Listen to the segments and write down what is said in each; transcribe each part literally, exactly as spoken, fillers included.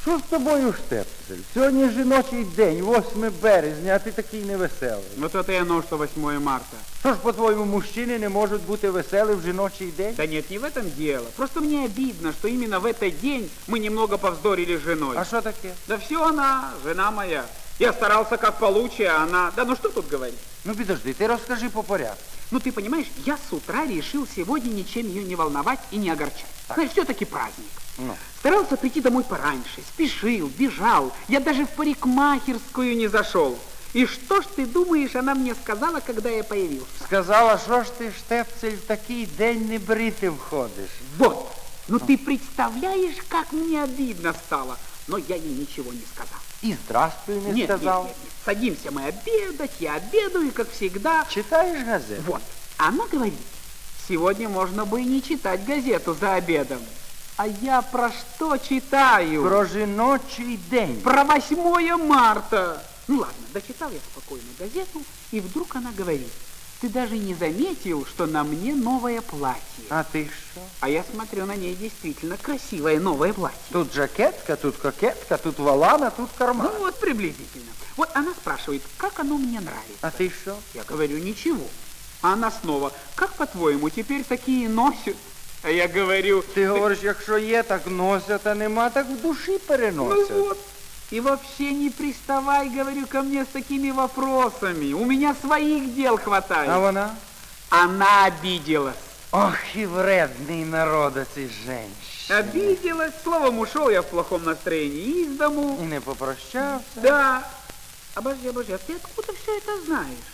Що з тобою, Штепсель? Сьогодні жіночий день, восьме березня, а ти такий невеселий. Вот это и оно, что восьмое марта. Що ж, по-твоєму, мужчини не можуть бути веселі в жіночий день? Да нет, не в этом дело. Просто мне обидно, что именно в этот день мы немного повздорили с женой. А що таке? Да все она, жена моя. Я старался как получше, а она... Да ну что тут говорить? Ну, підожди, ти розкажи по порядку. Ну ты понимаешь, я с утра решил сегодня ничем ее не волновать и не огорчать. Знаешь, все-таки праздник. Ну. Старался прийти домой пораньше, спешил, бежал. Я даже в парикмахерскую не зашел. И что ж ты думаешь, она мне сказала, когда я появился? Сказала, що ж ти, Штепсель, в такий день не бритим ходиш. Вот. Ну ты представляешь, как мне обидно стало. Но я ей ничего не сказал. І здрастуй не Нет, сказав. нет, нет, нет. Садимся мы обедать, я обедаю, как всегда. Читаєш газету? Вот. Она говорит, сегодня можно бы и не читать газету за обедом. А я про что читаю? Про жіночий день. Про восьмое марта. Ну ладно, дочитал я спокойно газету, и вдруг она говорит, ты даже не заметил, что на мне новое платье. А ти що? А я смотрю, на ней действительно красивое новое платье. Тут жакетка, тут кокетка, тут волана, тут карман. Ну вот приблизительно. Вот она спрашивает, как оно мне нравится. А ти що? Я говорю, ничего. А она снова, как по-твоему, теперь такие носят? А я говорю... Ти говориш, якщо є, так носять, а нема, так в душі переносять. Ну вот. И вообще не приставай, говорю, ко мне с такими вопросами. У меня своих дел хватает. А вона? Она обиделась. Ох, і вредний народ ці женщини. Обиделась. Словом, ушел я в плохом настроении из дому. І не попрощався. Да. Обожди, обожди, а ты откуда все это знаешь?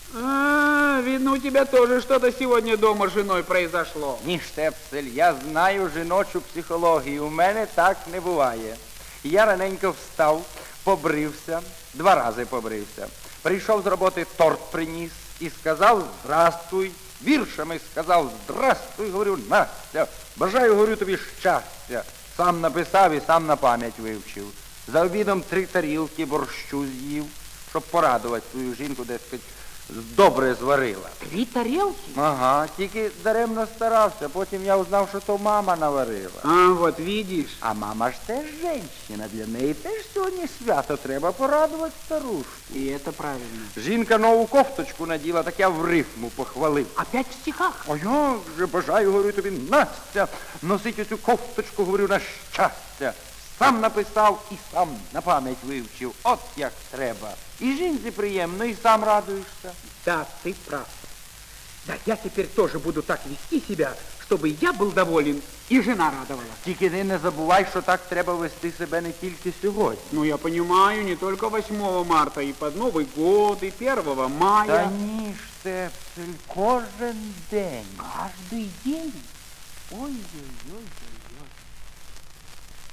А, видно, у тебя тоже что-то сегодня дома с женой произошло. Ні, Штепсель, я знаю жіночу психологію, у мене так не буває. Я раненько встав, побрився, два рази побрився. Прийшов з роботи, торт приніс і сказав «Здрастуй». Віршами сказав «Здрастуй», говорю, Настя, бажаю, говорю, тобі щастя. Сам написав і сам на пам'ять вивчив. За обідом три тарілки борщу з'їв, щоб порадувати свою жінку, дескать, добре зварила. Три тарелки? Ага, тільки даремно старався, потім я узнав, що то мама наварила. А, вот видишь. А мама ж теж жінка, для неї теж сьогодні свято, треба порадувати старушку. И это правильно. Жінка нову кофточку наділа, так я в рифму похвалив. Опять в стихах? А я вже бажаю, говорю тобі, Настя, носить оцю кофточку, говорю, на щастя. Сам написав і сам на пам'ять вивчив, от як треба. І жінці приємно, і сам радуєшся. Да, ты прав. Да, я теперь тоже буду так вести себя, чтобы я был доволен и жена радовалась. Тільки ти не забувай, що так треба вести себе не тільки сьогодні. Ну, я понимаю, не только восьмого марта, и под Новый год, и первого мая. Та ні, Штепсель, кожен день. Каждый день. Ой-ой-ой-ой-ой.